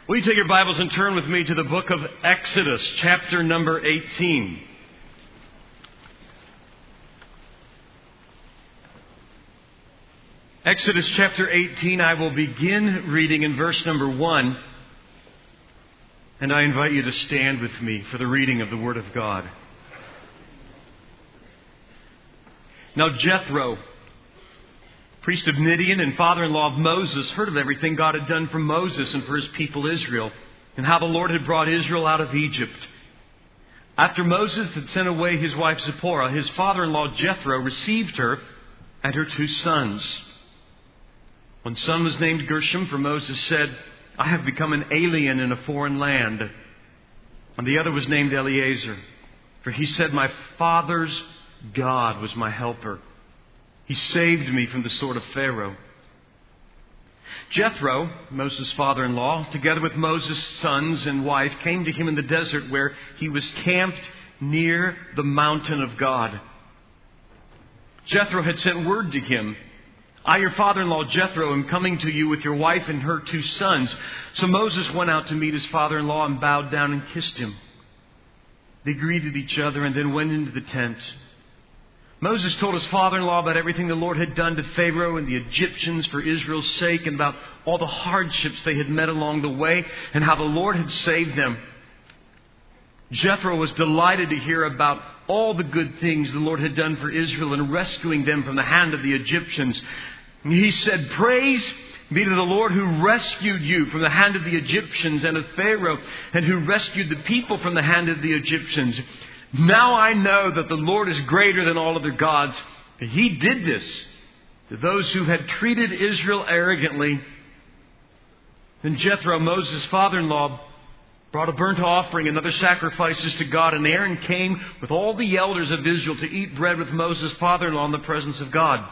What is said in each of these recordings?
Will you take your Bibles and turn with me to the book of Exodus, chapter number 18. Exodus chapter 18, I will begin reading in verse number 1. And I invite you to stand with me for the reading of the Word of God. Now Jethro, priest of Midian and father-in-law of Moses, heard of everything God had done for Moses and for his people Israel, and how the Lord had brought Israel out of Egypt. After Moses had sent away his wife Zipporah, his father-in-law Jethro received her and her 2 sons. One son was named Gershom, for Moses said, I have become an alien in a foreign land. And the other was named Eleazar, for he said, my father's God was my helper. He saved me from the sword of Pharaoh. Jethro, Moses' father-in-law, together with Moses' sons and wife, came to him in the desert where he was camped near the mountain of God. Jethro had sent word to him, I, your father-in-law Jethro, am coming to you with your wife and her 2 sons. So Moses went out to meet his father-in-law and bowed down and kissed him. They greeted each other and then went into the tent. Moses told his father-in-law about everything the Lord had done to Pharaoh and the Egyptians for Israel's sake, and about all the hardships they had met along the way and how the Lord had saved them. Jethro was delighted to hear about all the good things the Lord had done for Israel in rescuing them from the hand of the Egyptians. He said, praise be to the Lord who rescued you from the hand of the Egyptians and of Pharaoh, and who rescued the people from the hand of the Egyptians. Now I know that the Lord is greater than all other gods. He did this to those who had treated Israel arrogantly. Then Jethro, Moses' father-in-law, brought a burnt offering and other sacrifices to God. And Aaron came with all the elders of Israel to eat bread with Moses' father-in-law in the presence of God.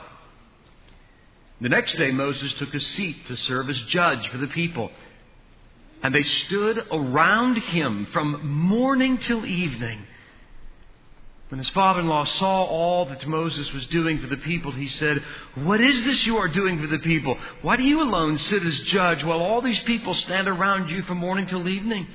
The next day Moses took a seat to serve as judge for the people. And they stood around him from morning till evening. When his father-in-law saw all that Moses was doing for the people, he said, what is this you are doing for the people? Why do you alone sit as judge while all these people stand around you from morning till evening?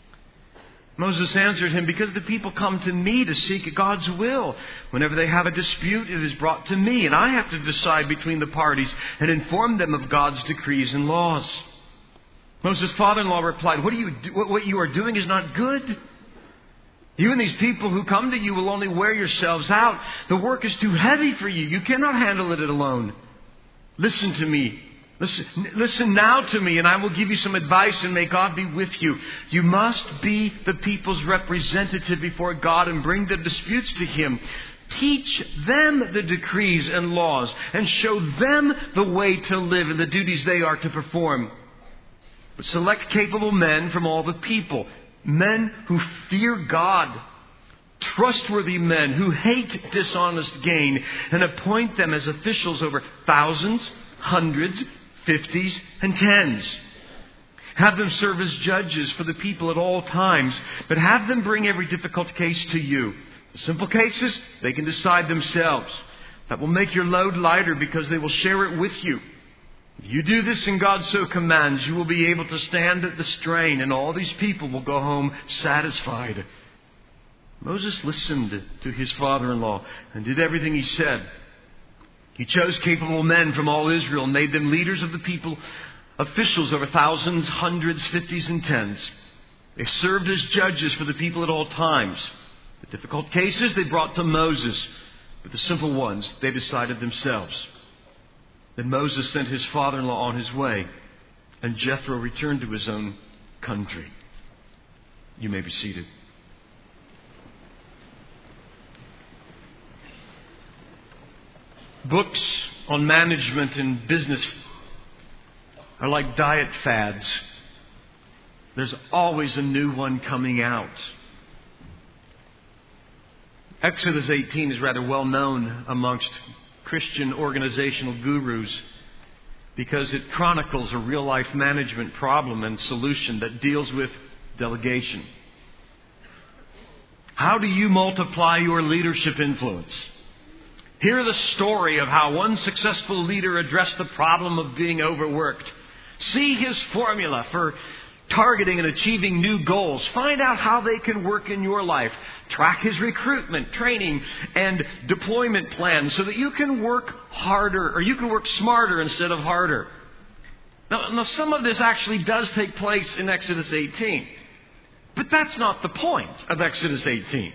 Moses answered him, because the people come to me to seek God's will. Whenever they have a dispute, it is brought to me, and I have to decide between the parties and inform them of God's decrees and laws. Moses' father-in-law replied, what you are doing is not good. You and these people who come to you will only wear yourselves out. The work is too heavy for you. You cannot handle it alone. Listen to me. Listen now to me, and I will give you some advice, and may God be with you. You must be the people's representative before God and bring their disputes to Him. Teach them the decrees and laws, and show them the way to live and the duties they are to perform. But select capable men from all the people, men who fear God, trustworthy men who hate dishonest gain, and appoint them as officials over thousands, hundreds, 50s, and 10s. Have them serve as judges for the people at all times, but have them bring every difficult case to you. The simple cases, they can decide themselves. That will make your load lighter because they will share it with you. If you do this and God so commands, you will be able to stand the strain, and all these people will go home satisfied. Moses listened to his father-in-law and did everything he said. He chose capable men from all Israel and made them leaders of the people, officials over thousands, hundreds, 50s, and 10s. They served as judges for the people at all times. The difficult cases they brought to Moses, but the simple ones they decided themselves. Then Moses sent his father-in-law on his way, and Jethro returned to his own country. You may be seated. Books on management and business are like diet fads. There's always a new one coming out. Exodus 18 is rather well known amongst Christian organizational gurus because it chronicles a real-life management problem and solution that deals with delegation. How do you multiply your leadership influence? Hear the story of how one successful leader addressed the problem of being overworked. See his formula for targeting and achieving new goals. Find out how they can work in your life. Track his recruitment, training, and deployment plans so that you can work harder, or you can work smarter instead of harder. Now, some of this actually does take place in Exodus 18. But that's not the point of Exodus 18.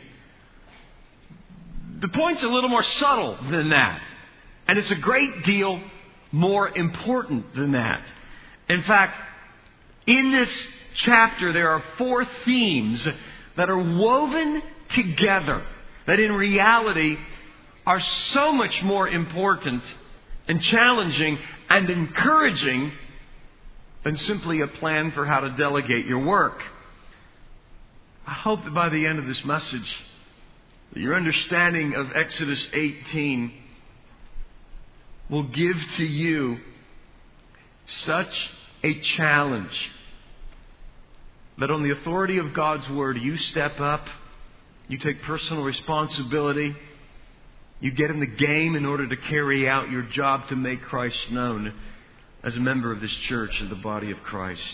The point's a little more subtle than that. And it's a great deal more important than that. In fact, in this chapter, there are 4 themes that are woven together that in reality are so much more important and challenging and encouraging than simply a plan for how to delegate your work. I hope that by the end of this message, that your understanding of Exodus 18 will give to you such a challenge that on the authority of God's Word, you step up, you take personal responsibility, you get in the game in order to carry out your job to make Christ known as a member of this church and the body of Christ.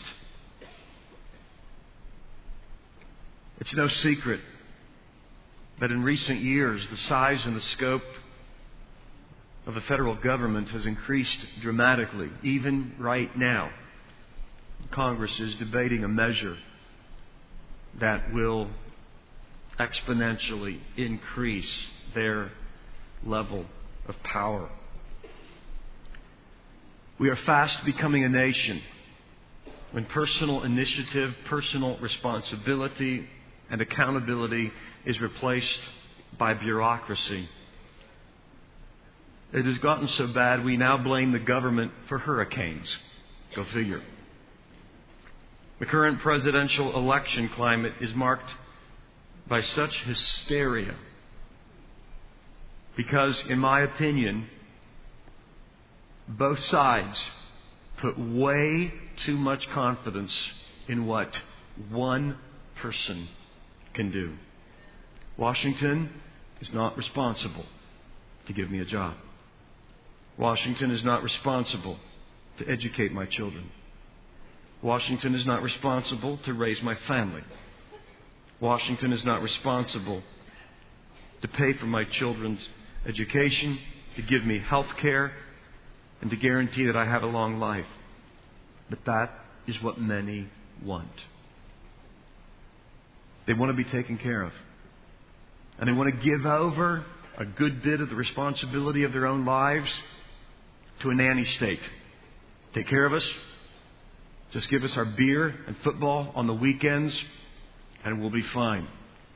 It's no secret that in recent years, the size and the scope of the federal government has increased dramatically. Even right now, Congress is debating a measure that will exponentially increase their level of power. We are fast becoming a nation when personal initiative, personal responsibility, and accountability is replaced by bureaucracy. It has gotten so bad we now blame the government for hurricanes. Go figure. The current presidential election climate is marked by such hysteria because, in my opinion, both sides put way too much confidence in what one person can do. Washington is not responsible to give me a job. Washington is not responsible to educate my children. Washington is not responsible to raise my family. Washington is not responsible to pay for my children's education, to give me health care, and to guarantee that I have a long life. But that is what many want. They want to be taken care of. And they want to give over a good bit of the responsibility of their own lives to a nanny state. Take care of us. Just give us our beer and football on the weekends, and we'll be fine.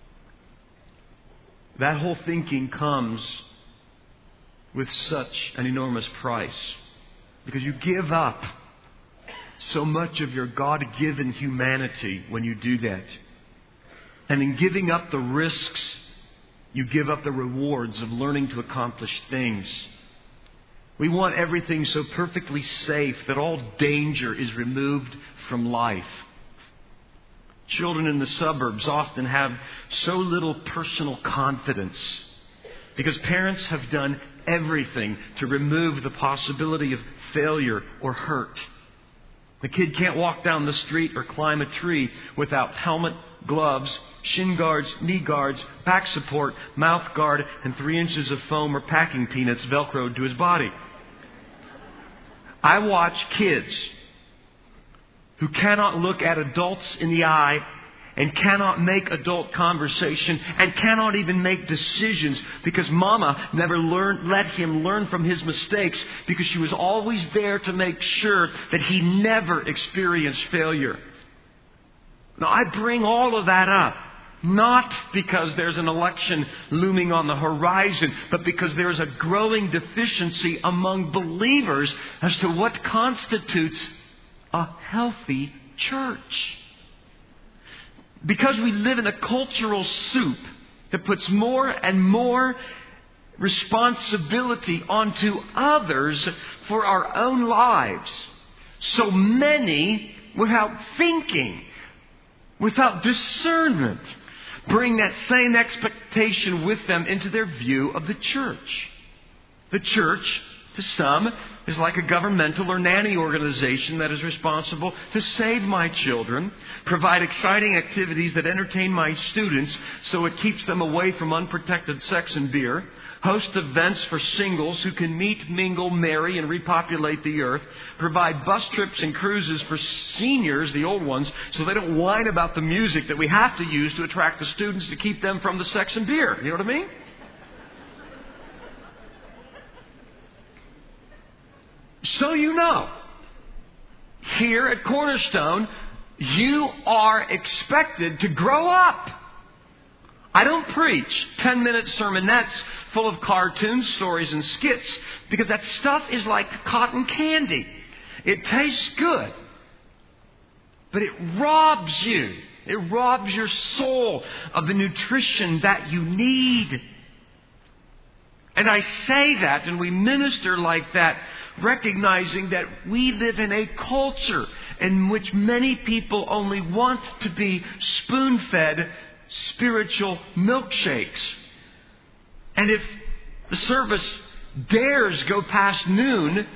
That whole thinking comes with such an enormous price, because you give up so much of your God-given humanity when you do that. And in giving up the risks, you give up the rewards of learning to accomplish things. We want everything so perfectly safe that all danger is removed from life. Children in the suburbs often have so little personal confidence because parents have done everything to remove the possibility of failure or hurt. The kid can't walk down the street or climb a tree without helmet, gloves, shin guards, knee guards, back support, mouth guard, and 3 inches of foam or packing peanuts velcroed to his body. I watch kids who cannot look at adults in the eye and cannot make adult conversation and cannot even make decisions because Mama never let him learn from his mistakes because she was always there to make sure that he never experienced failure. Now, I bring all of that up not because there's an election looming on the horizon, but because there's a growing deficiency among believers as to what constitutes a healthy church. Because we live in a cultural soup that puts more and more responsibility onto others for our own lives. So many, without thinking, without discernment, bring that same expectation with them into their view of the church. The church To some, is like a governmental or nanny organization that is responsible to save my children, provide exciting activities that entertain my students so it keeps them away from unprotected sex and beer, host events for singles who can meet, mingle, marry, and repopulate the earth, provide bus trips and cruises for seniors, the old ones, so they don't whine about the music that we have to use to attract the students to keep them from the sex and beer. You know what I mean? So you know, here at Cornerstone, you are expected to grow up. I don't preach 10-minute sermonettes full of cartoons, stories, and skits, because that stuff is like cotton candy. It tastes good, but it robs you. It robs your soul of the nutrition that you need. And I say that and we minister like that, recognizing that we live in a culture in which many people only want to be spoon-fed spiritual milkshakes. And if the service dares go past noon, well,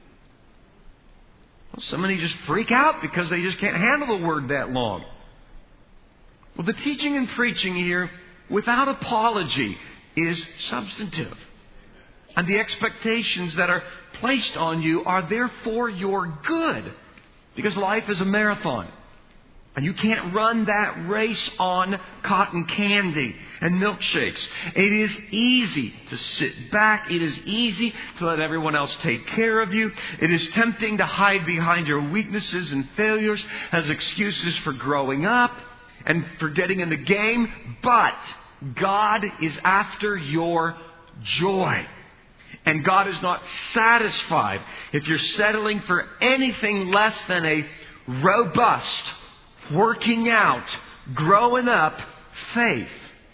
somebody just freak out because they just can't handle the word that long. Well, the teaching and preaching here, without apology, is substantive. And the expectations that are placed on you are there for your good. Because life is a marathon. And you can't run that race on cotton candy and milkshakes. It is easy to sit back. It is easy to let everyone else take care of you. It is tempting to hide behind your weaknesses and failures as excuses for growing up and for getting in the game. But God is after your joy. And God is not satisfied if you're settling for anything less than a robust, working out, growing up faith.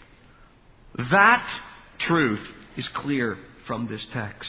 That truth is clear from this text.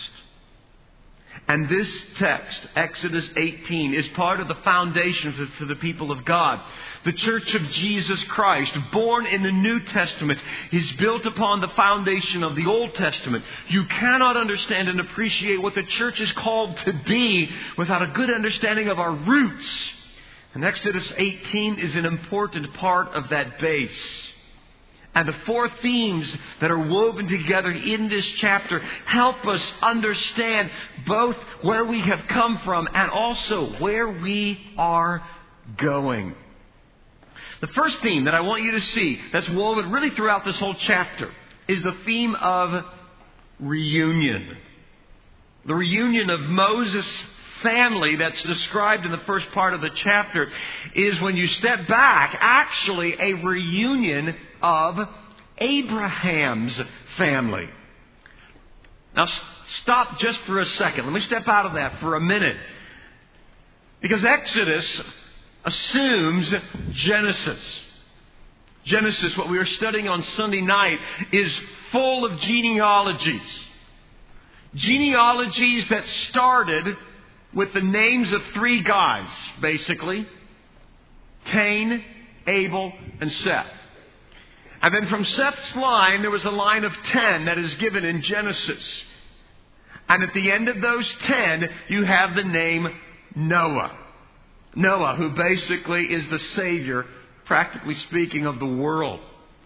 And this text, Exodus 18, is part of the foundation for the people of God. The Church of Jesus Christ, born in the New Testament, is built upon the foundation of the Old Testament. You cannot understand and appreciate what the church is called to be without a good understanding of our roots. And Exodus 18 is an important part of that base. And the four themes that are woven together in this chapter help us understand both where we have come from and also where we are going. The first theme that I want you to see that's woven really throughout this whole chapter is the theme of reunion. The reunion of Moses' family that's described in the first part of the chapter is, when you step back, actually a reunion of Abraham's family. Now stop just for a second. Let me step out of that for a minute. Because Exodus assumes Genesis. Genesis, what we were studying on Sunday night, is full of genealogies. Genealogies that started with the names of three guys, basically. Cain, Abel, and Seth. And then from Seth's line, there was a line of 10 that is given in Genesis. And at the end of those 10, you have the name Noah. Noah, who basically is the Savior, practically speaking, of the world.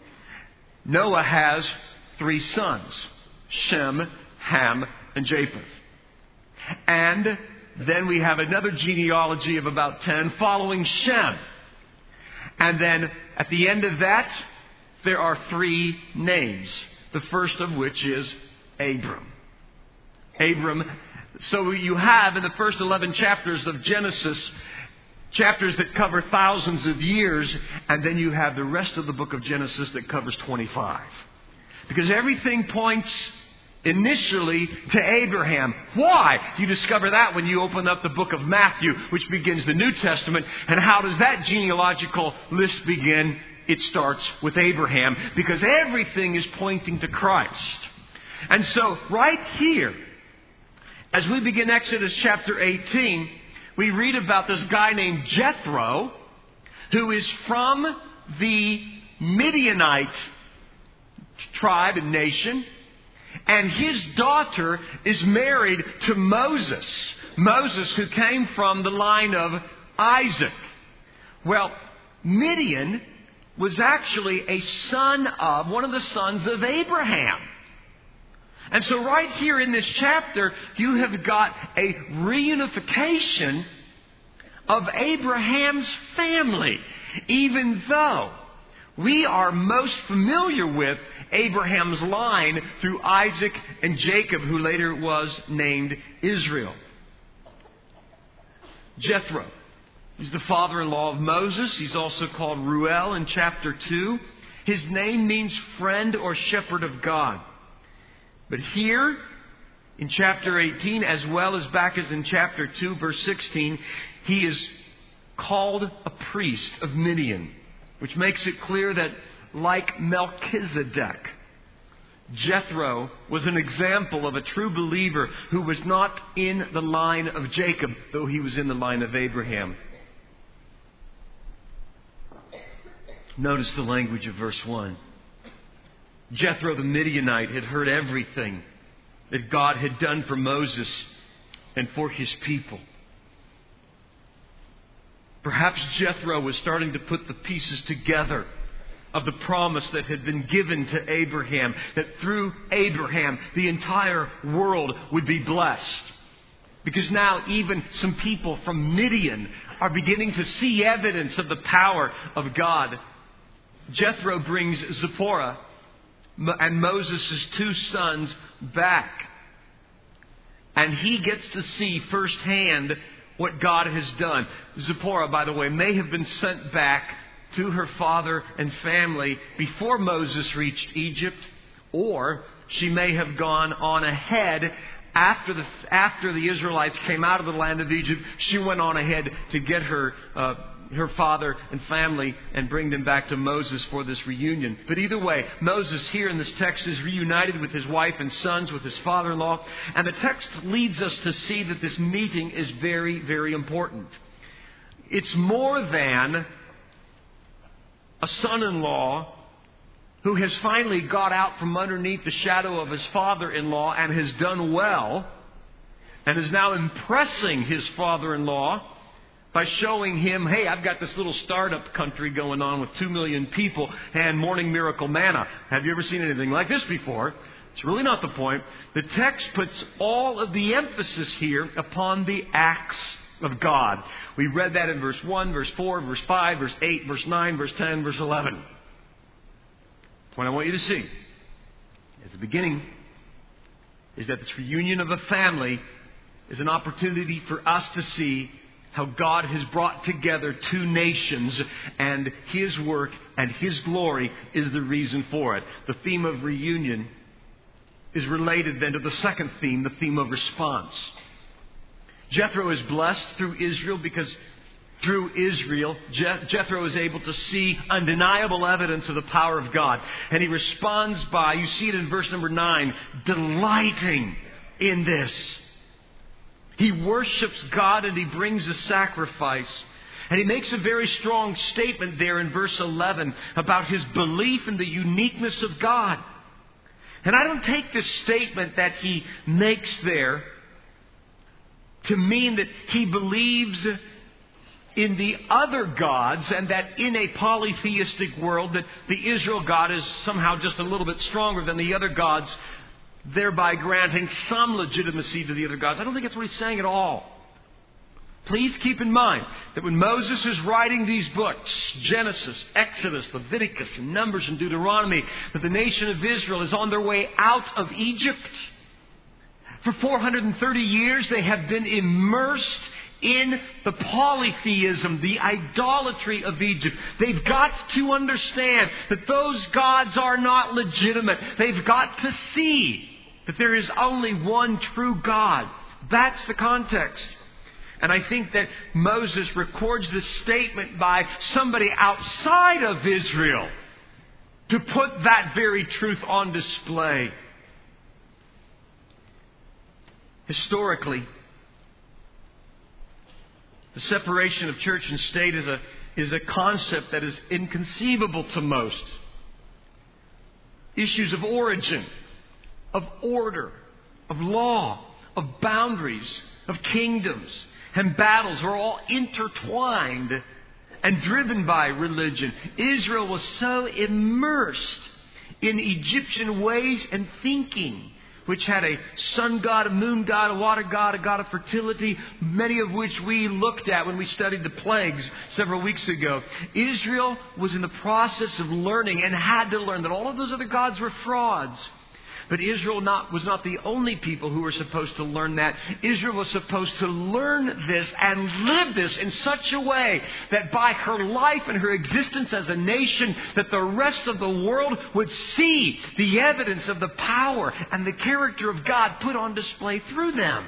Noah has 3 sons, Shem, Ham, and Japheth. And then we have another genealogy of about 10 following Shem. And then at the end of that, there are 3 names. The first of which is Abram. Abram. So you have in the first 11 chapters of Genesis, chapters that cover thousands of years. And then you have the rest of the book of Genesis that covers 25. Because everything points initially to Abraham. Why? You discover that when you open up the book of Matthew, which begins the New Testament. And how does that genealogical list begin? It starts with Abraham, because everything is pointing to Christ. And so right here, as we begin Exodus chapter 18, we read about this guy named Jethro, who is from the Midianite tribe and nation. And his daughter is married to Moses. Moses, who came from the line of Isaac. Well, Midian was actually a son of one of the sons of Abraham. And so right here in this chapter, you have got a reunification of Abraham's family, even though we are most familiar with Abraham's line through Isaac and Jacob, who later was named Israel. Jethro, he's the father-in-law of Moses. He's also called Reuel in chapter 2. His name means friend or shepherd of God. But here in chapter 18, as well as back as in chapter 2, verse 16, he is called a priest of Midian, which makes it clear that, like Melchizedek, Jethro was an example of a true believer who was not in the line of Jacob, though he was in the line of Abraham. Notice the language of verse 1. Jethro the Midianite had heard everything that God had done for Moses and for his people. Perhaps Jethro was starting to put the pieces together of the promise that had been given to Abraham, that through Abraham the entire world would be blessed. Because now even some people from Midian are beginning to see evidence of the power of God. Jethro brings Zipporah and Moses' 2 sons back. And he gets to see firsthand what God has done. Zipporah, by the way, may have been sent back to her father and family before Moses reached Egypt, or she may have gone on ahead after the Israelites came out of the land of Egypt. She went on ahead to get her father and family and bring them back to Moses for this reunion. But either way, Moses here in this text is reunited with his wife and sons, with his father-in-law. And the text leads us to see that this meeting is very, very important. It's more than a son-in-law who has finally got out from underneath the shadow of his father-in-law and has done well, and is now impressing his father-in-law by showing him, hey, I've got this little startup country going on with 2 million people and morning miracle manna. Have you ever seen anything like this before? It's really not the point. The text puts all of the emphasis here upon the acts of God. We read that in verse 1, verse 4, verse 5, verse 8, verse 9, verse 10, verse 11. The point I want you to see at the beginning is that this reunion of a family is an opportunity for us to see how God has brought together 2 nations, and His work and His glory is the reason for it. The theme of reunion is related then to the second theme, the theme of response. Jethro is blessed through Israel because through Israel, Jethro is able to see undeniable evidence of the power of God. And he responds by, you see it in verse number 9, delighting in this. He worships God and he brings a sacrifice. And he makes a very strong statement there in verse 11 about his belief in the uniqueness of God. And I don't take this statement that he makes there to mean that he believes in the other gods and that in a polytheistic world that the Israel God is somehow just a little bit stronger than the other gods, thereby granting some legitimacy to the other gods. I don't think that's what he's saying at all. Please keep in mind that when Moses is writing these books, Genesis, Exodus, Leviticus, and Numbers, and Deuteronomy, that the nation of Israel is on their way out of Egypt. For 430 years they have been immersed in the polytheism, the idolatry of Egypt. They've got to understand that those gods are not legitimate. They've got to see that there is only one true God. That's the context. And I think that Moses records this statement by somebody outside of Israel to put that very truth on display. Historically, the separation of church and state is a concept that is inconceivable to most. Issues of origin, of order, of law, of boundaries, of kingdoms, and battles were all intertwined and driven by religion. Israel was so immersed in Egyptian ways and thinking, which had a sun god, a moon god, a water god, a god of fertility, many of which we looked at when we studied the plagues several weeks ago. Israel was in the process of learning and had to learn that all of those other gods were frauds. But Israel was not the only people who were supposed to learn that. Israel was supposed to learn this and live this in such a way that by her life and her existence as a nation, that the rest of the world would see the evidence of the power and the character of God put on display through them.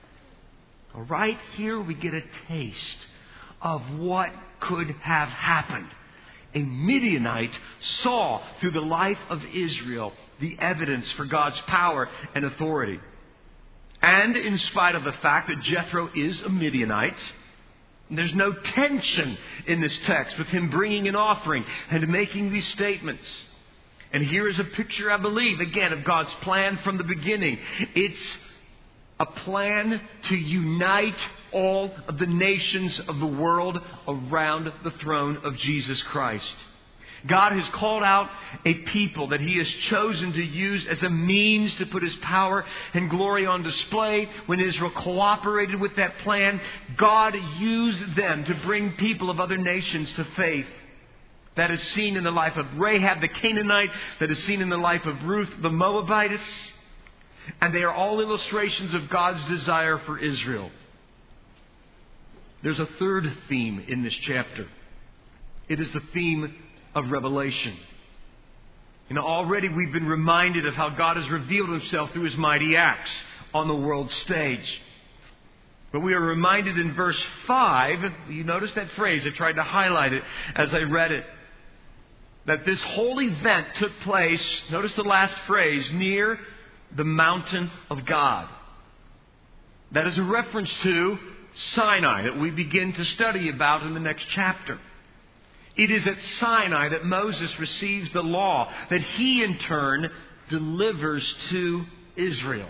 Right here we get a taste of what could have happened. A Midianite saw through the life of Israel the evidence for God's power and authority. And in spite of the fact that Jethro is a Midianite, there's no tension in this text with him bringing an offering and making these statements. And here is a picture, I believe, again, of God's plan from the beginning. It's a plan to unite all of the nations of the world around the throne of Jesus Christ. God has called out a people that He has chosen to use as a means to put His power and glory on display. When Israel cooperated with that plan, God used them to bring people of other nations to faith. That is seen in the life of Rahab the Canaanite, that is seen in the life of Ruth the Moabitess. And they are all illustrations of God's desire for Israel. There's a third theme in this chapter. It is the theme of revelation. You know, already we've been reminded of how God has revealed Himself through His mighty acts on the world stage. But we are reminded in verse 5, you notice that phrase, I tried to highlight it as I read it, that this whole event took place, notice the last phrase, near the mountain of God. That is a reference to Sinai that we begin to study about in the next chapter. It is at Sinai that Moses receives the law that he in turn delivers to Israel.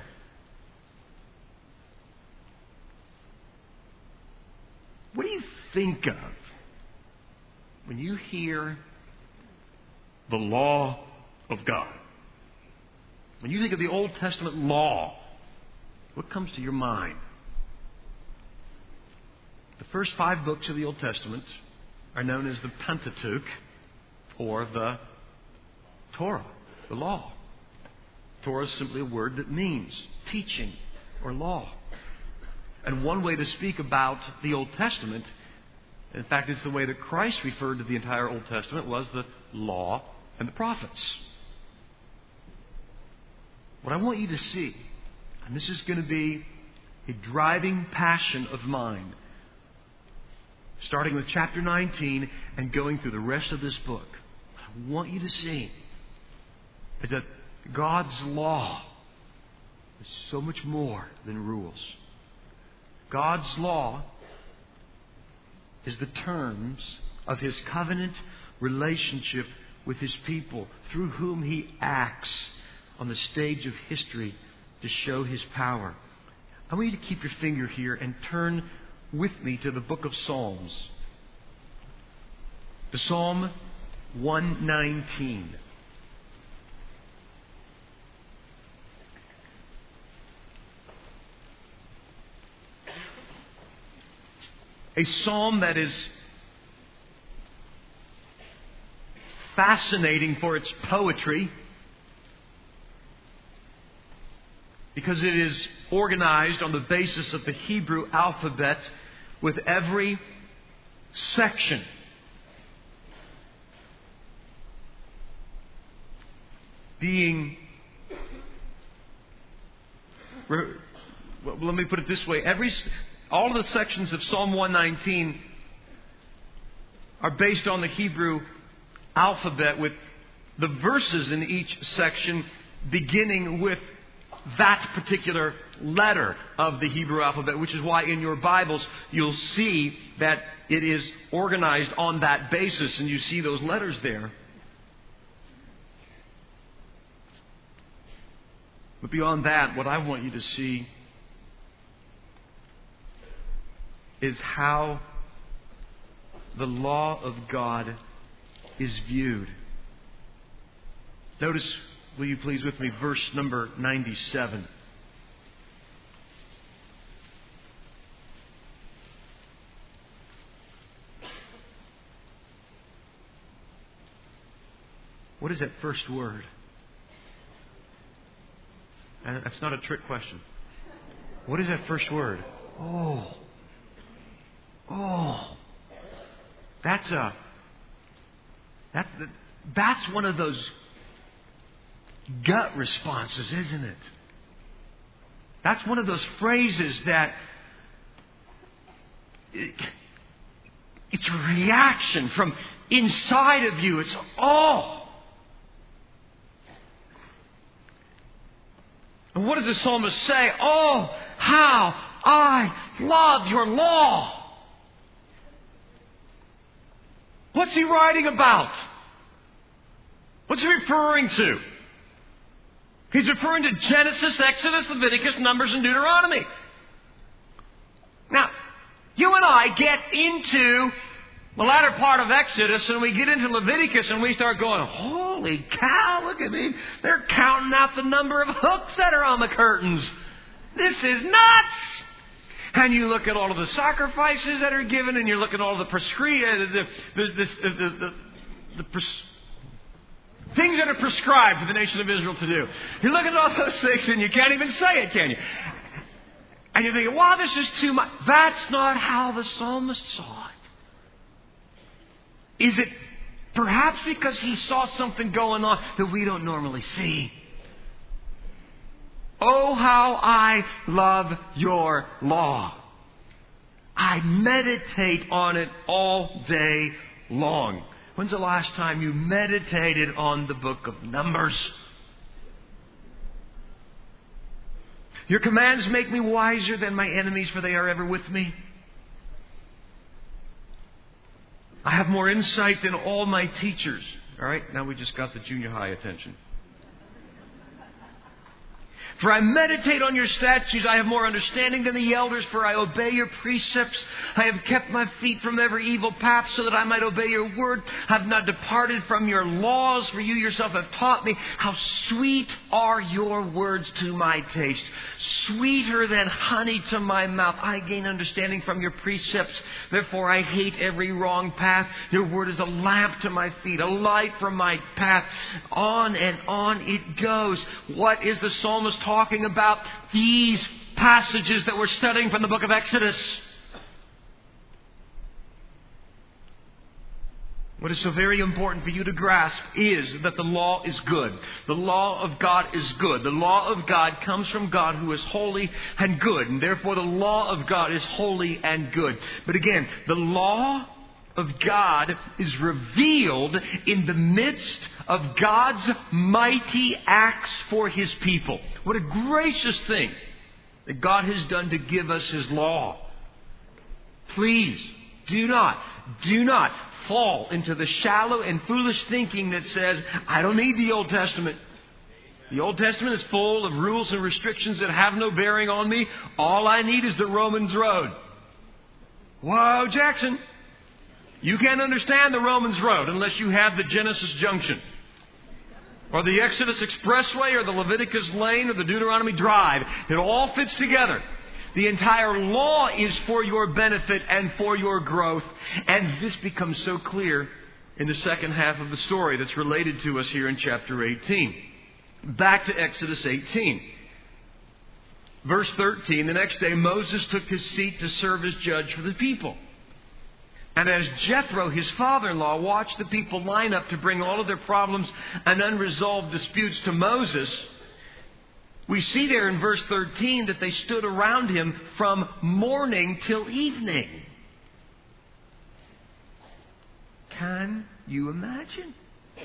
What do you think of when you hear the law of God? When you think of the Old Testament law, what comes to your mind? The first 5 books of the Old Testament are known as the Pentateuch, or the Torah, the law. Torah is simply a word that means teaching or law. And one way to speak about the Old Testament, in fact, it's the way that Christ referred to the entire Old Testament, was the law and the prophets. What I want you to see, and this is going to be a driving passion of mine, starting with chapter 19 and going through the rest of this book, I want you to see is that God's law is so much more than rules. God's law is the terms of His covenant relationship with His people, through whom He acts on the stage of history to show His power. I want you to keep your finger here and turn with me to the book of Psalms. To Psalm 119. A psalm that is fascinating for its poetry, because it is organized on the basis of the Hebrew alphabet, with every section being, well, let me put it this way, all of the sections of Psalm 119 are based on the Hebrew alphabet, with the verses in each section beginning with that particular letter of the Hebrew alphabet, which is why in your Bibles you'll see that it is organized on that basis, and you see those letters there. But beyond that, what I want you to see is how the law of God is viewed. Notice, will you please with me, verse number 97. What is that first word? That's not a trick question. What is that first word? Oh. Oh. That's one of those gut responses, isn't it? That's one of those phrases that it's a reaction from inside of you. It's oh. And what does the psalmist say? Oh, how I love your law. What's he writing about? What's he referring to? He's referring to Genesis, Exodus, Leviticus, Numbers, and Deuteronomy. Now, you and I get into the latter part of Exodus and we get into Leviticus and we start going, holy cow, look at me. They're counting out the number of hooks that are on the curtains. This is nuts. And you look at all of the sacrifices that are given and you look at all of the things that are prescribed for the nation of Israel to do. You look at all those things and you can't even say it, can you? And you're thinking, wow, this is too much. That's not how the psalmist saw it. Is it perhaps because he saw something going on that we don't normally see? Oh, how I love your law. I meditate on it all day long. When's the last time you meditated on the book of Numbers? Your commands make me wiser than my enemies, for they are ever with me. I have more insight than all my teachers. All right, now we just got the junior high attention. For I meditate on your statutes. I have more understanding than the elders, for I obey your precepts. I have kept my feet from every evil path so that I might obey your word. I have not departed from your laws, for you yourself have taught me. How sweet are your words to my taste, sweeter than honey to my mouth. I gain understanding from your precepts. Therefore I hate every wrong path. Your word is a lamp to my feet, a light for my path. On and on it goes. What is the psalmist talking about? These passages that we're studying from the book of Exodus. What is so very important for you to grasp is that the law is good. The law of God is good. The law of God comes from God, who is holy and good. And therefore the law of God is holy and good. But again, the law of God is revealed in the midst of God's mighty acts for His people. What a gracious thing that God has done to give us His law. Please do not fall into the shallow and foolish thinking that says, I don't need the Old Testament. The Old Testament is full of rules and restrictions that have no bearing on me. All I need is the Romans Road. Whoa, Jackson. You can't understand the Romans Road unless you have the Genesis Junction, or the Exodus Expressway, or the Leviticus Lane, or the Deuteronomy Drive. It all fits together. The entire law is for your benefit and for your growth. And this becomes so clear in the second half of the story that's related to us here in chapter 18. Back to Exodus 18. Verse 13, the next day Moses took his seat to serve as judge for the people. And as Jethro, his father-in-law, watched the people line up to bring all of their problems and unresolved disputes to Moses, we see there in verse 13 that they stood around him from morning till evening. Can you imagine?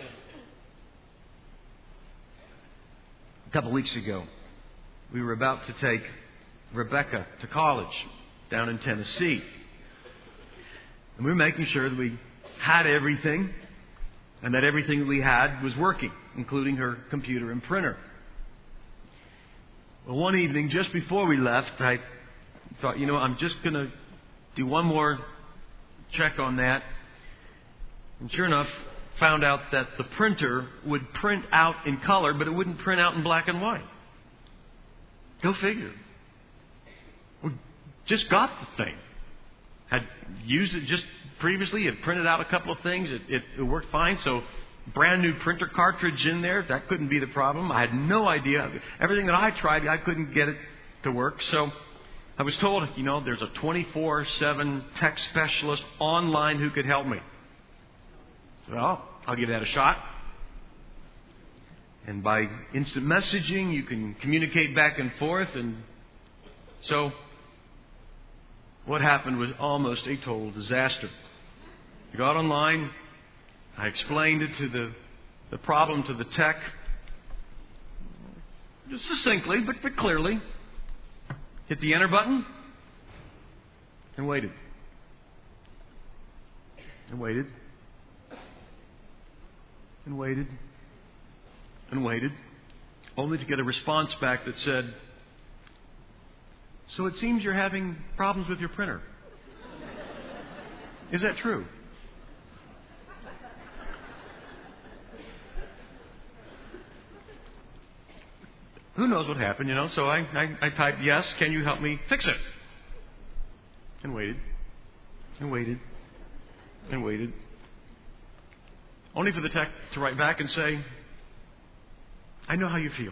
A couple weeks ago, we were about to take Rebecca to college down in Tennessee. And we were making sure that we had everything and that everything that we had was working, including her computer and printer. Well, one evening, just before we left, I thought, I'm just going to do one more check on that. And sure enough, found out that the printer would print out in color, but it wouldn't print out in black and white. Go figure. We just got the thing. Had used it just previously. Had printed out a couple of things. It worked fine. So brand new printer cartridge in there. That couldn't be the problem. I had no idea. Everything that I tried, I couldn't get it to work. So I was told, there's a 24/7 tech specialist online who could help me. Well, I'll give that a shot. And by instant messaging, you can communicate back and forth. And so what happened was almost a total disaster. I got online. I explained it to the problem to the tech. Just succinctly, but clearly. Hit the enter button. And waited. And waited. And waited. And waited. Only to get a response back that said, "So it seems you're having problems with your printer. Is that true?" Who knows what happened, So I typed, "Yes, can you help me fix it?" And waited. And waited. And waited. Only for the tech to write back and say, "I know how you feel."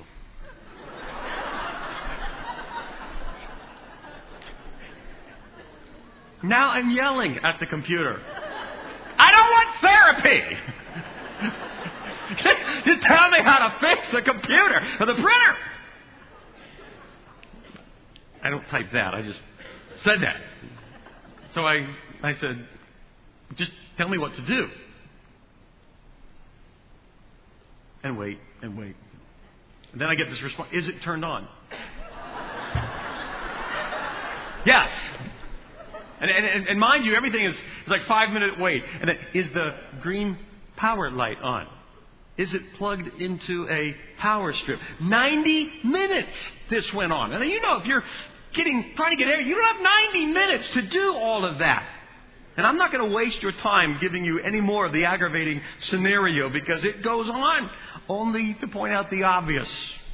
Now I'm yelling at the computer. I don't want therapy! Just tell me how to fix the computer or the printer. I don't type that. I just said that. So I said, "Just tell me what to do." And wait, and wait. And then I get this response. "Is it turned on?" Yes. And mind you, everything is like 5-minute wait. And then, is the green power light on? Is it plugged into a power strip? 90 minutes this went on. And if you're trying to get air, you don't have 90 minutes to do all of that. And I'm not going to waste your time giving you any more of the aggravating scenario because it goes on, only to point out the obvious.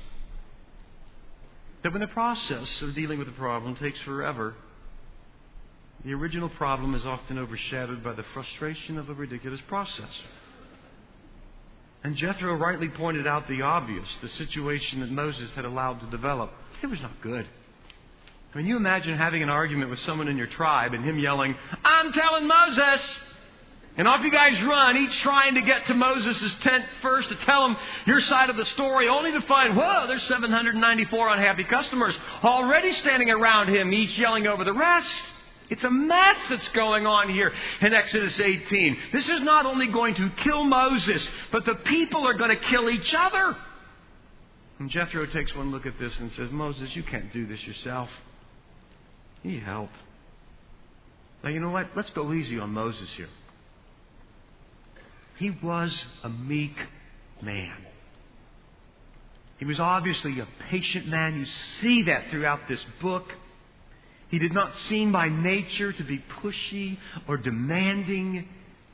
That when the process of dealing with a problem takes forever, the original problem is often overshadowed by the frustration of a ridiculous process. And Jethro rightly pointed out the obvious, the situation that Moses had allowed to develop. It was not good. I mean, you imagine having an argument with someone in your tribe and him yelling, "I'm telling Moses!" And off you guys run, each trying to get to Moses' tent first to tell him your side of the story, only to find, whoa, there's 794 unhappy customers already standing around him, each yelling over the rest. It's a mess that's going on here in Exodus 18. This is not only going to kill Moses, but the people are going to kill each other. And Jethro takes one look at this and says, "Moses, you can't do this yourself. You need help." Now, you know what? Let's go easy on Moses here. He was a meek man. He was obviously a patient man. You see that throughout this book. He did not seem by nature to be pushy or demanding.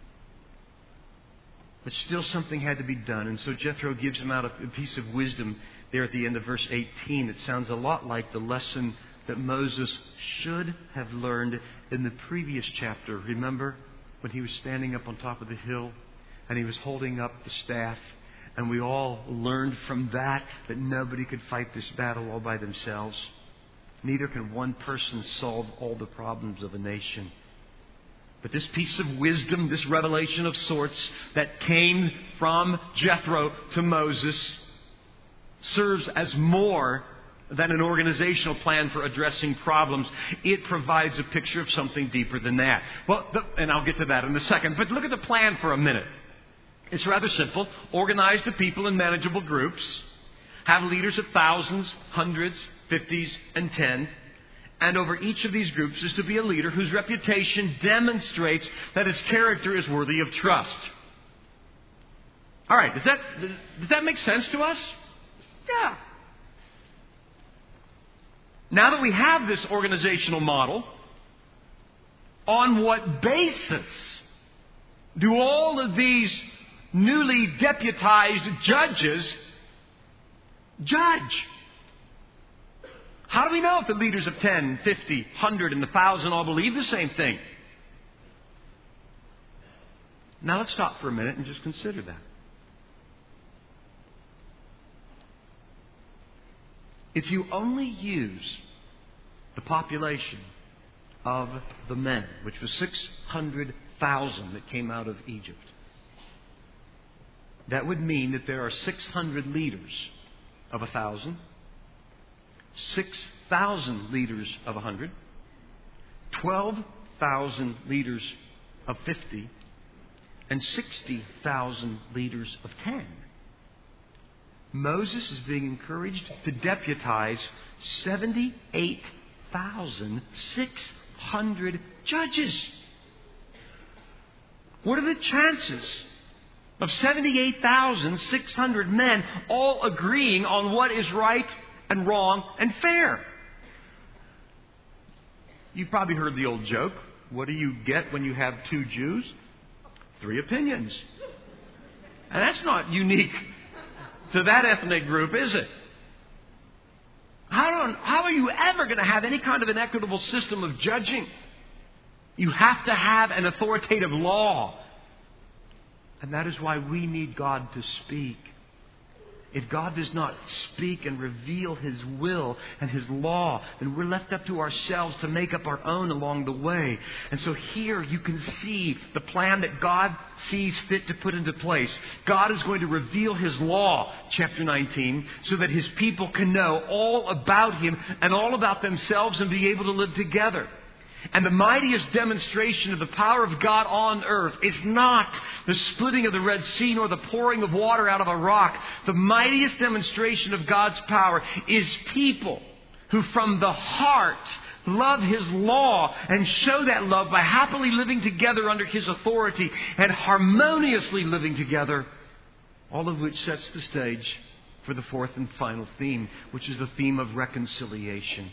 But still something had to be done. And so Jethro gives him out a piece of wisdom there at the end of verse 18. It sounds a lot like the lesson that Moses should have learned in the previous chapter. Remember when he was standing up on top of the hill and he was holding up the staff? And we all learned from that nobody could fight this battle all by themselves. Neither can one person solve all the problems of a nation. But this piece of wisdom, this revelation of sorts that came from Jethro to Moses serves as more than an organizational plan for addressing problems. It provides a picture of something deeper than that. And I'll get to that in a second. But look at the plan for a minute. It's rather simple. Organize the people in manageable groups. Have leaders of thousands, hundreds, 50s, and 10. And over each of these groups is to be a leader whose reputation demonstrates that his character is worthy of trust. All right, does that make sense to us? Yeah. Now that we have this organizational model, on what basis do all of these newly deputized judges judge? How do we know if the leaders of 10, 50, 100, and 1,000 all believe the same thing? Now let's stop for a minute and just consider that. If you only use the population of the men, which was 600,000 that came out of Egypt, that would mean that there are 600 leaders of 1,000, 6,000 leaders of 100, 12,000 leaders of 50, and 60,000 leaders of 10. Moses is being encouraged to deputize 78,600 judges. What are the chances of 78,600 men all agreeing on what is right and wrong and fair? You've probably heard the old joke. What do you get when you have two Jews? 3 opinions. And that's not unique to that ethnic group, is it? How are you ever going to have any kind of an equitable system of judging? You have to have an authoritative law. And that is why we need God to speak. If God does not speak and reveal His will and His law, then we're left up to ourselves to make up our own along the way. And so here you can see the plan that God sees fit to put into place. God is going to reveal His law, chapter 19, so that His people can know all about Him and all about themselves and be able to live together. And the mightiest demonstration of the power of God on earth is not the splitting of the Red Sea nor the pouring of water out of a rock. The mightiest demonstration of God's power is people who from the heart love His law and show that love by happily living together under His authority and harmoniously living together. All of which sets the stage for the fourth and final theme, which is the theme of reconciliation.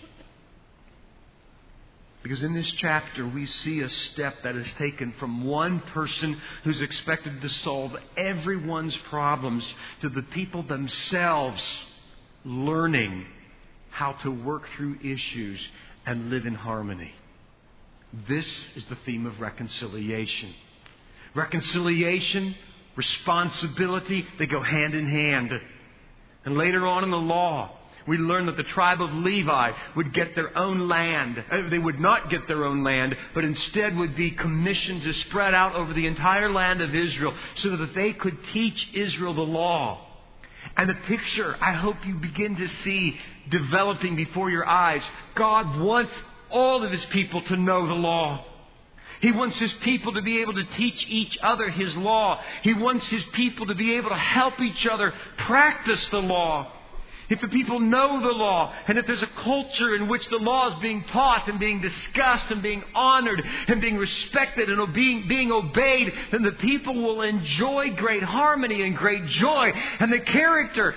Because in this chapter, we see a step that is taken from one person who's expected to solve everyone's problems to the people themselves learning how to work through issues and live in harmony. This is the theme of reconciliation. Reconciliation, responsibility, they go hand in hand. And later on in the law, we learn that the tribe of Levi would get their own land. They would not get their own land, but instead would be commissioned to spread out over the entire land of Israel so that they could teach Israel the law. And the picture, I hope you begin to see developing before your eyes. God wants all of His people to know the law. He wants His people to be able to teach each other His law. He wants His people to be able to help each other practice the law. If the people know the law, and if there's a culture in which the law is being taught and being discussed and being honored and being respected and being obeyed, then the people will enjoy great harmony and great joy. And the character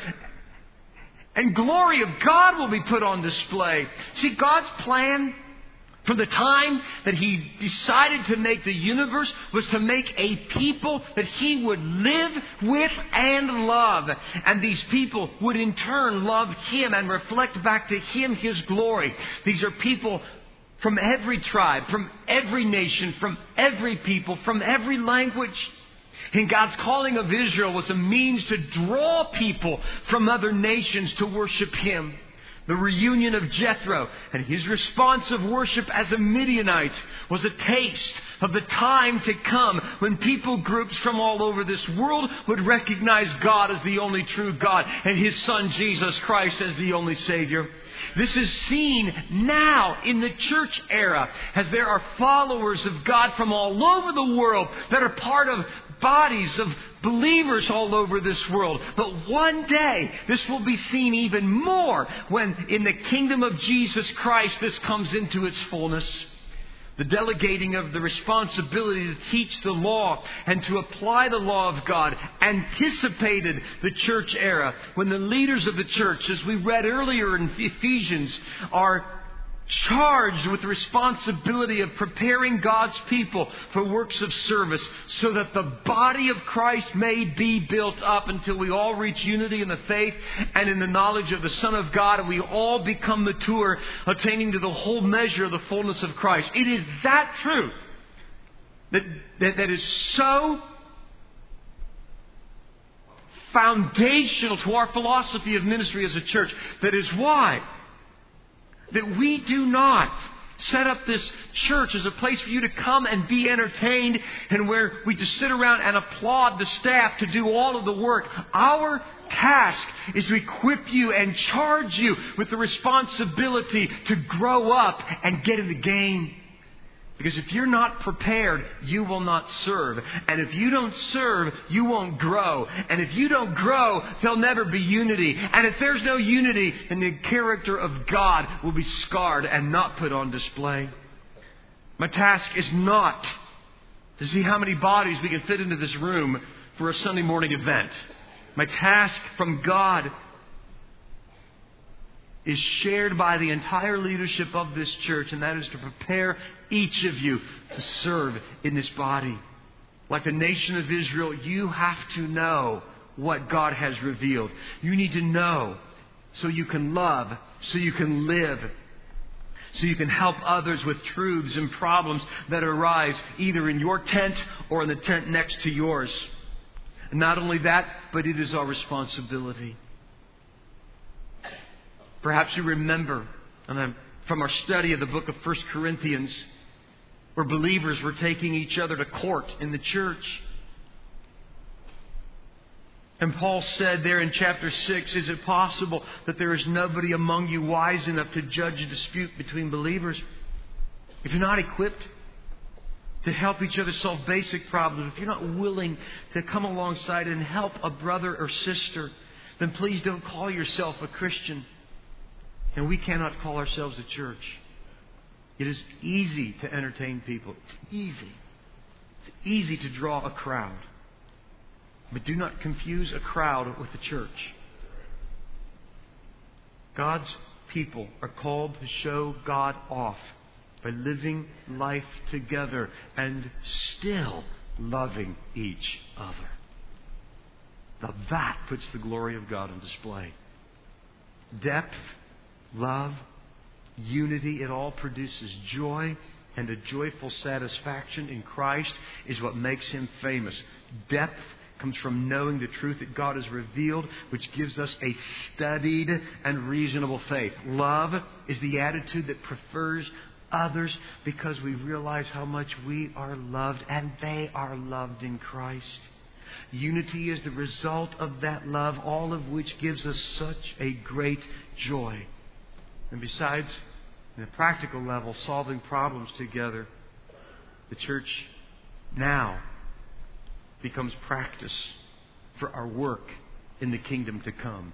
and glory of God will be put on display. See, God's plan from the time that He decided to make the universe was to make a people that He would live with and love. And these people would in turn love Him and reflect back to Him His glory. These are people from every tribe, from every nation, from every people, from every language. And God's calling of Israel was a means to draw people from other nations to worship Him. The reunion of Jethro and his response of worship as a Midianite was a taste of the time to come when people groups from all over this world would recognize God as the only true God and His Son Jesus Christ as the only Savior. This is seen now in the church era as there are followers of God from all over the world that are part of bodies of believers all over this world. But one day this will be seen even more when in the kingdom of Jesus Christ this comes into its fullness. The delegating of the responsibility to teach the law and to apply the law of God anticipated the church era when the leaders of the church, as we read earlier in Ephesians, are charged with the responsibility of preparing God's people for works of service so that the body of Christ may be built up until we all reach unity in the faith and in the knowledge of the Son of God, and we all become mature, attaining to the whole measure of the fullness of Christ. It is that truth that is so foundational to our philosophy of ministry as a church. That is why that we do not set up this church as a place for you to come and be entertained and where we just sit around and applaud the staff to do all of the work. Our task is to equip you and charge you with the responsibility to grow up and get in the game. Because if you're not prepared, you will not serve. And if you don't serve, you won't grow. And if you don't grow, there'll never be unity. And if there's no unity, then the character of God will be scarred and not put on display. My task is not to see how many bodies we can fit into this room for a Sunday morning event. My task from God is shared by the entire leadership of this church, and that is to prepare each of you to serve in this body. Like the nation of Israel, you have to know what God has revealed. You need to know so you can love, so you can live, so you can help others with truths and problems that arise either in your tent or in the tent next to yours. And not only that, but it is our responsibility. Perhaps you remember from our study of the book of 1 Corinthians, where believers were taking each other to court in the church. And Paul said there in chapter 6, is it possible that there is nobody among you wise enough to judge a dispute between believers? If you're not equipped to help each other solve basic problems, if you're not willing to come alongside and help a brother or sister, then please don't call yourself a Christian. And we cannot call ourselves a church. It is easy to entertain people. It's easy. It's easy to draw a crowd. But do not confuse a crowd with the church. God's people are called to show God off by living life together and still loving each other. Now that puts the glory of God on display. Depth, love, unity, it all produces joy, and a joyful satisfaction in Christ is what makes Him famous. Depth comes from knowing the truth that God has revealed, which gives us a studied and reasonable faith. Love is the attitude that prefers others because we realize how much we are loved and they are loved in Christ. Unity is the result of that love, all of which gives us such a great joy. And besides, in a practical level, solving problems together, the church now becomes practice for our work in the kingdom to come.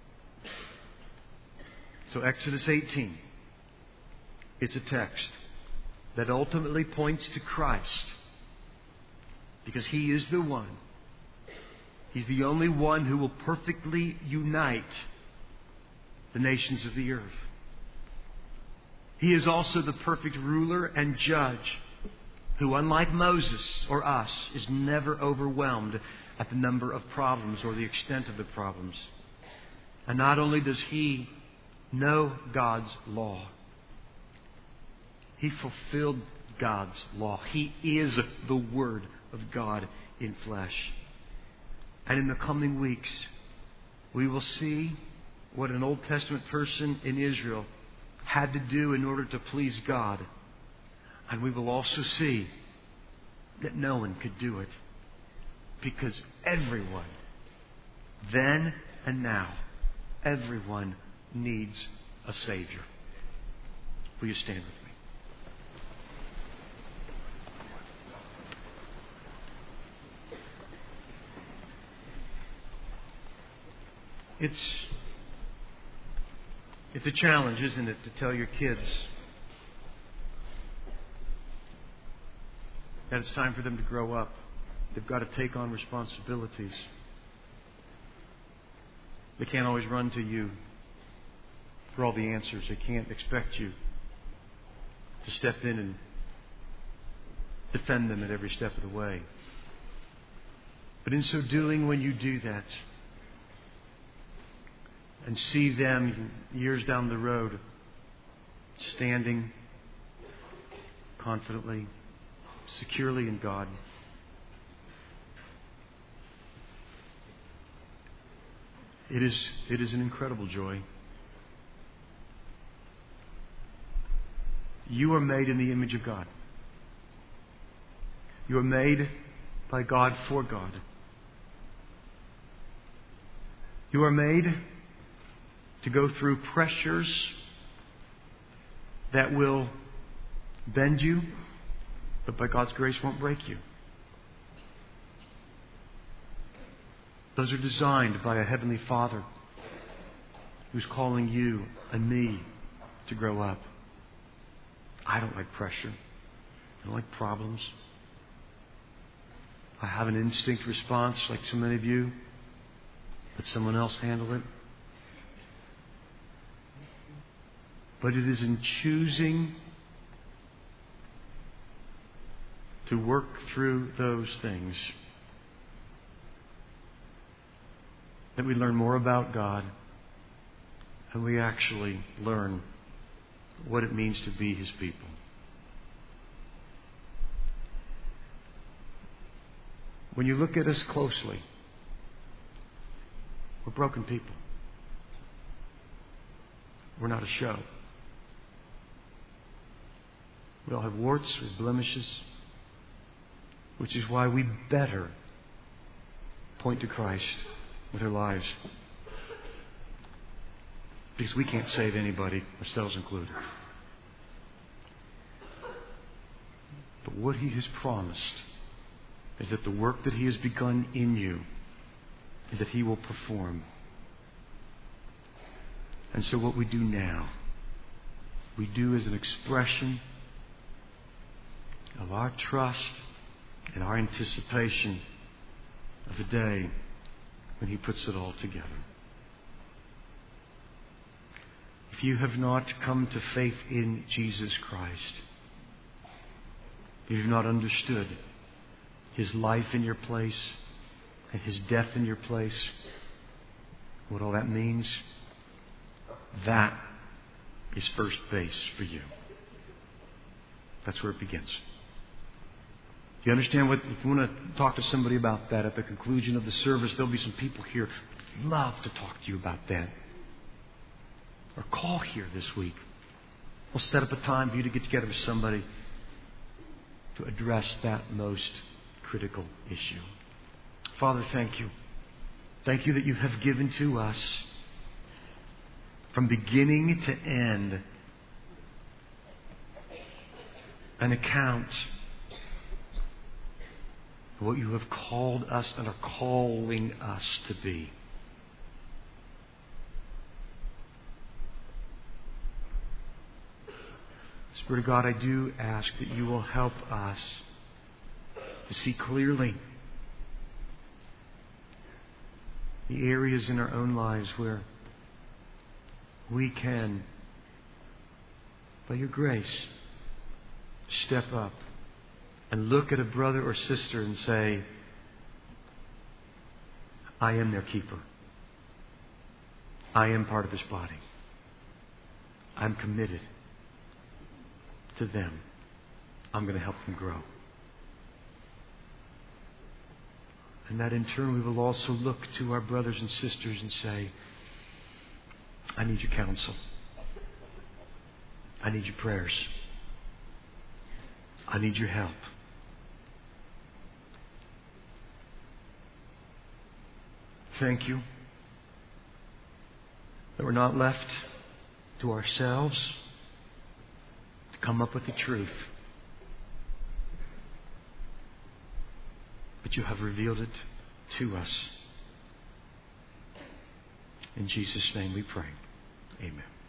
So Exodus 18, it's a text that ultimately points to Christ, because He is the one. He's the only one who will perfectly unite the nations of the earth. He is also the perfect ruler and judge who, unlike Moses or us, is never overwhelmed at the number of problems or the extent of the problems. And not only does He know God's law, He fulfilled God's law. He is the Word of God in flesh. And in the coming weeks, we will see what an Old Testament person in Israel had to do in order to please God. And we will also see that no one could do it, because everyone, then and now, everyone needs a Savior. Will you stand with me? It's a challenge, isn't it, to tell your kids that it's time for them to grow up. They've got to take on responsibilities. They can't always run to you for all the answers. They can't expect you to step in and defend them at every step of the way. But in so doing, when you do that and see them years down the road standing confidently, securely in God, it is an incredible joy. You are made in the image of God. You are made by God for God. You are made to go through pressures that will bend you, but by God's grace won't break you. Those are designed by a Heavenly Father who's calling you and me to grow up. I don't like pressure. I don't like problems. I have an instinct response like so many of you. Let someone else handle it. But it is in choosing to work through those things that we learn more about God and we actually learn what it means to be His people. When you look at us closely, we're broken people. We're not a show. We all have warts or blemishes, which is why we better point to Christ with our lives. Because we can't save anybody, ourselves included. But what He has promised is that the work that He has begun in you is that He will perform. And so what we do now, we do as an expression of our trust and our anticipation of the day when He puts it all together. If you have not come to faith in Jesus Christ, if you've not understood His life in your place and His death in your place, what all that means, that is first base for you. That's where it begins. Do you understand what? If you want to talk to somebody about that at the conclusion of the service, there'll be some people here who'd love to talk to you about that. Or call here this week. We'll set up a time for you to get together with somebody to address that most critical issue. Father, thank you. Thank you that you have given to us from beginning to end an account of what you have called us and are calling us to be. Spirit of God, I do ask that you will help us to see clearly the areas in our own lives where we can, by your grace, step up and look at a brother or sister and say, I am their keeper. I am part of this body. I'm committed to them. I'm going to help them grow. And that in turn we will also look to our brothers and sisters and say, I need your counsel. I need your prayers. I need your help. Thank you that we're not left to ourselves to come up with the truth, but you have revealed it to us. In Jesus' name we pray. Amen.